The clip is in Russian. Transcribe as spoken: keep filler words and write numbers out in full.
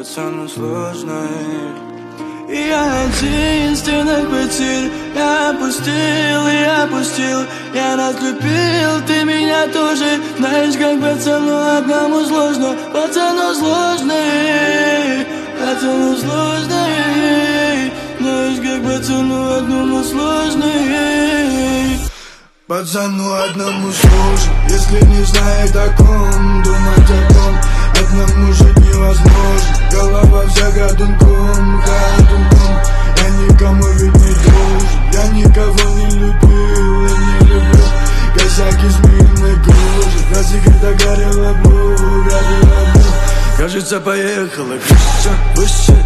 пацану сложно. И я один в стенах потерь, я опустил и опустил. Я разлюбил, ты меня тоже. Знаешь, как пацану одному сложно. Пацану сложно, пацану сложно. Знаешь, как пацану одному сложно. Пацану одному сложно, если не знает о ком. Думать о ком одному жить невозможно. Голова вся гадунком, гадунком. Я никому ведь не должен, я никого не любил и не люблю. Косяк из мирной кожи, до секрета горела блу, горела блу. Кажется, поехала, выше, выше.